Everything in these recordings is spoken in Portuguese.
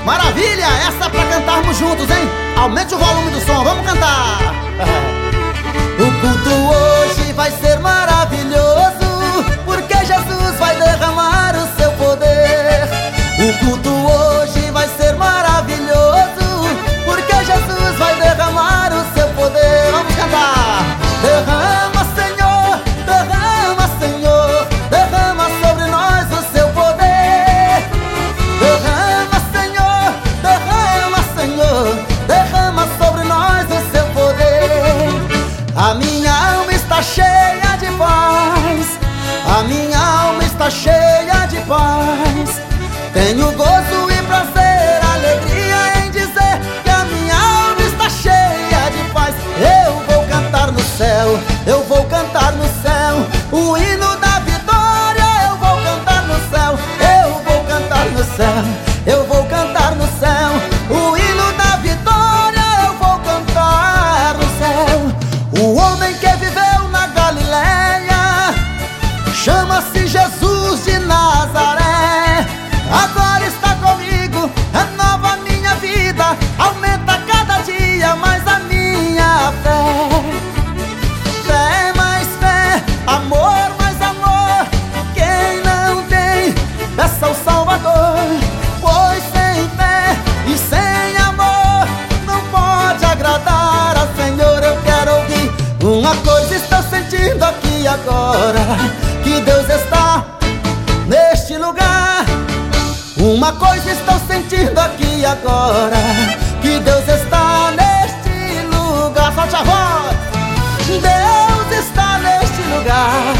Maravilha! Essa é pra cantarmos juntos, hein? Aumente o volume do som, vamos cantar! O culto hoje vai ser maravilhoso, porque Jesus vai derramar o seu poder. O culto hoje vai ser maravilhoso, porque Jesus vai derramar o seu poder. Vamos cantar! Derrama, Senhor, derrama, Senhor, derrama sobre nós o seu poder. Derrama, Senhor, derrama, Senhor, derrama sobre nós o seu poder. A minha alma está cheia de paz, a minha alma está cheia de paz. Tenho gozo e prazer, alegria em dizer que a minha alma está cheia de paz. Eu vou cantar no céu, eu vou cantar no céu, o hino da vitória. Eu vou cantar no céu, eu vou cantar no céu, eu vou cantar no céu, o hino da vitória. Eu vou cantar no céu. O homem que viveu na Galileia chama-se Jesus de Nazaré. Agora está comigo, renova minha vida, aumenta cada dia mais a minha fé. Fé mais fé, amor mais amor. Quem não tem, peça ao Salvador. Pois sem fé e sem amor não pode agradar ao Senhor. Eu quero ouvir uma coisa, estou sentindo aqui agora, que Deus está neste lugar. Uma coisa estou sentindo aqui agora, que Deus está neste lugar. Solte a voz! Deus está neste lugar,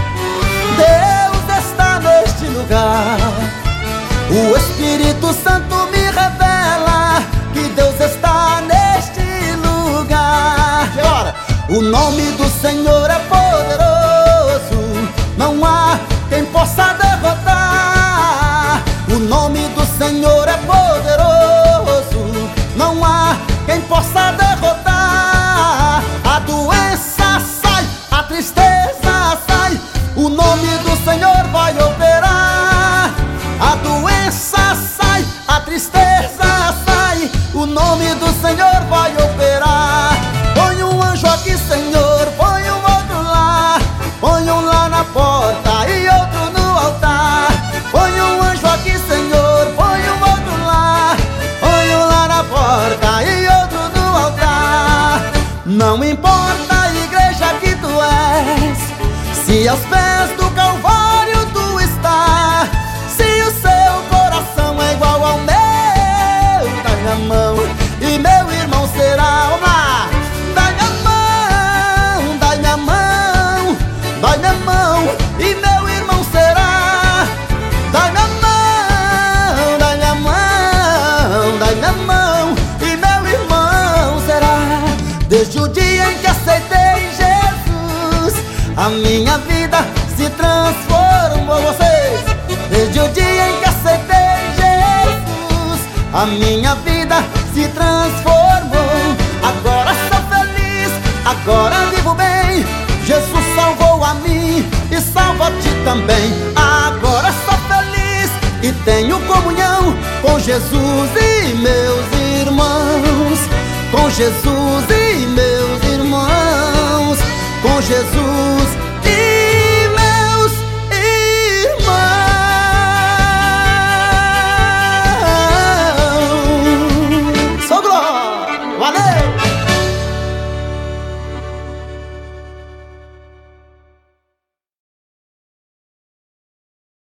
Deus está neste lugar. O Espírito Santo me revela que Deus está neste lugar. E agora? O nome do Senhor é poderoso, não há quem possa derrotar. O nome do Senhor é poderoso, não há quem possa derrotar. A doença sai, a tristeza sai, o nome do Senhor vai operar. A doença sai, a tristeza sai, o nome do Senhor vai operar. Põe um anjo aqui, Senhor, põe um outro lá, põe um lá na porta e outro no altar. Põe um anjo aqui, Senhor, põe um outro lá, põe um lá na porta e outro no altar. Não importa a igreja que tu és, se aos pés do Calvário tu está, se o seu coração é igual ao meu, dá minha mão e meu irmão será. Vamos lá! Dá minha mão, dá minha mão, dá minha mão e meu irmão será. Dá minha mão, dá minha mão, dá minha mão e meu irmão será. Desde o dia em que aceitei Jesus, a minha vida se transformou. Vocês, desde o dia em que aceitei Jesus, a minha vida se transformou. Agora sou feliz, agora vivo bem. Jesus salvou a mim e salva a ti também. Agora sou feliz e tenho comunhão com Jesus e meus irmãos, com Jesus e meus irmãos, com Jesus